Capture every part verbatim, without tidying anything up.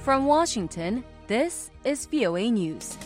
From Washington, this is V O A News.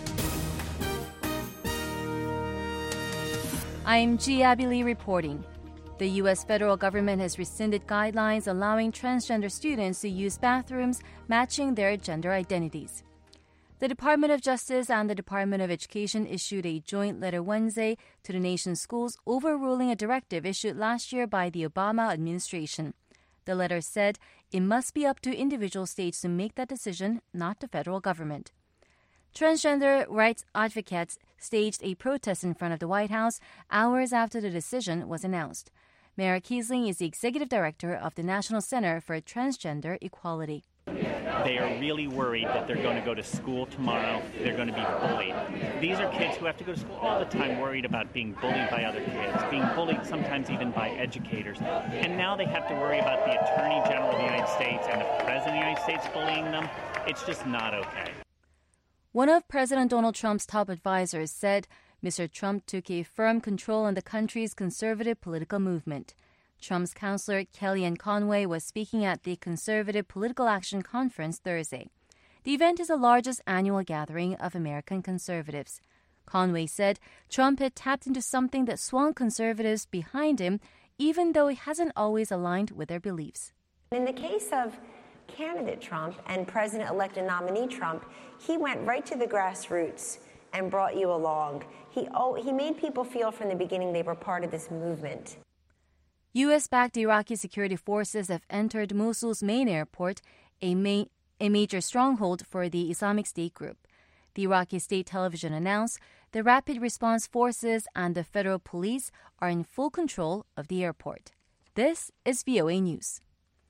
I'm Ji Abby Lee reporting. The U S federal government has rescinded guidelines allowing transgender students to use bathrooms matching their gender identities. The Department of Justice and the Department of Education issued a joint letter Wednesday to the nation's schools overruling a directive issued last year by the Obama administration. The letter said it must be up to individual states to make that decision, not the federal government. Transgender rights advocates staged a protest in front of the White House hours after the decision was announced. Mara Kiesling is the executive director of the National Center for Transgender Equality. They are really worried that they're going to go to school tomorrow, they're going to be bullied. These are kids who have to go to school all the time worried about being bullied by other kids, being bullied sometimes even by educators. And now they have to worry about the Attorney General of the United States and the President of the United States bullying them. It's just not okay. One of President Donald Trump's top advisors said Mister Trump took a firm control on the country's conservative political movement. Trump's counselor Kellyanne Conway was speaking at the Conservative Political Action Conference Thursday. The event is the largest annual gathering of American conservatives. Conway said Trump had tapped into something that swung conservatives behind him, even though it hasn't always aligned with their beliefs. In the case of candidate Trump and President-elect and nominee Trump, he went right to the grassroots and brought you along. He, oh, he made people feel from the beginning they were part of this movement. U S-backed Iraqi security forces have entered Mosul's main airport, a, main, a major stronghold for the Islamic State group. The Iraqi state television announced the Rapid Response Forces and the federal police are in full control of the airport. This is V O A News.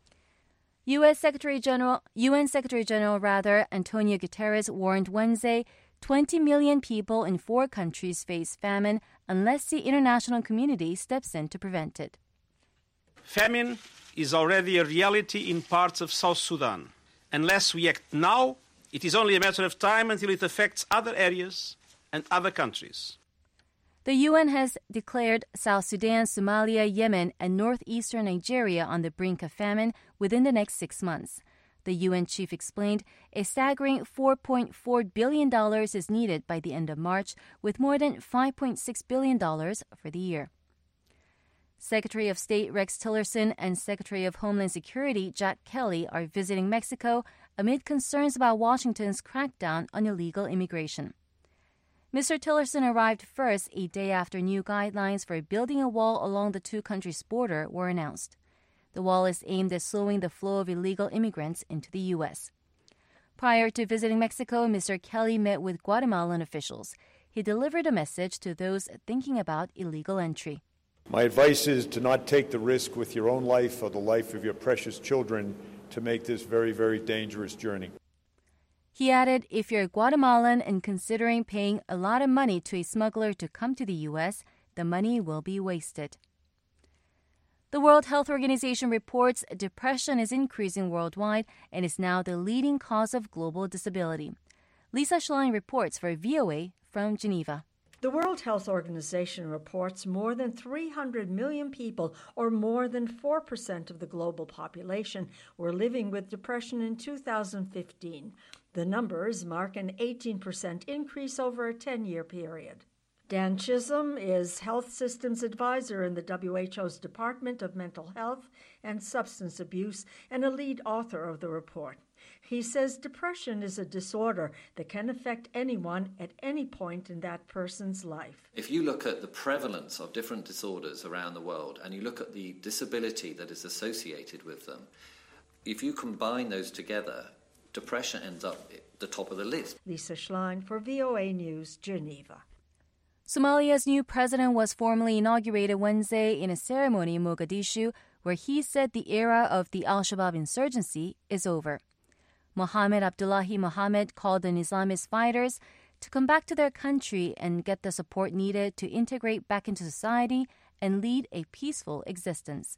U S Secretary General, U N Secretary General rather, Antonio Guterres warned Wednesday twenty million people in four countries face famine unless the international community steps in to prevent it. Famine is already a reality in parts of South Sudan. Unless we act now, it is only a matter of time until it affects other areas and other countries. The U N has declared South Sudan, Somalia, Yemen, and northeastern Nigeria on the brink of famine within the next six months. The U N chief explained a staggering four point four billion dollars is needed by the end of March, with more than five point six billion dollars for the year. Secretary of State Rex Tillerson and Secretary of Homeland Security Jack Kelly are visiting Mexico amid concerns about Washington's crackdown on illegal immigration. Mister Tillerson arrived first a day after new guidelines for building a wall along the two countries' border were announced. The wall is aimed at slowing the flow of illegal immigrants into the U S. Prior to visiting Mexico, Mister Kelly met with Guatemalan officials. He delivered a message to those thinking about illegal entry. My advice is to not take the risk with your own life or the life of your precious children to make this very, very dangerous journey. He added, if you're Guatemalan and considering paying a lot of money to a smuggler to come to the U S, the money will be wasted. The World Health Organization reports depression is increasing worldwide and is now the leading cause of global disability. Lisa Schlein reports for V O A from Geneva. The World Health Organization reports more than three hundred million people, or more than four percent of the global population, were living with depression in two thousand fifteen. The numbers mark an eighteen percent increase over a ten-year period. Dan Chisholm is Health Systems Advisor in the W H O's Department of Mental Health and Substance Abuse and a lead author of the report. He says depression is a disorder that can affect anyone at any point in that person's life. If you look at the prevalence of different disorders around the world and you look at the disability that is associated with them, if you combine those together, depression ends up at the top of the list. Lisa Schlein for V O A News, Geneva. Somalia's new president was formally inaugurated Wednesday in a ceremony in Mogadishu, where he said the era of the al-Shabaab insurgency is over. Mohammed Abdullahi Mohammed called on Islamist fighters to come back to their country and get the support needed to integrate back into society and lead a peaceful existence.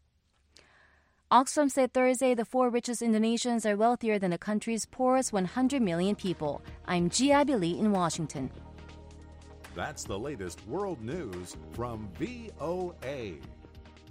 Oxfam said Thursday the four richest Indonesians are wealthier than the country's poorest one hundred million people. I'm Ji Abby Lee in Washington. That's the latest world news from V O A.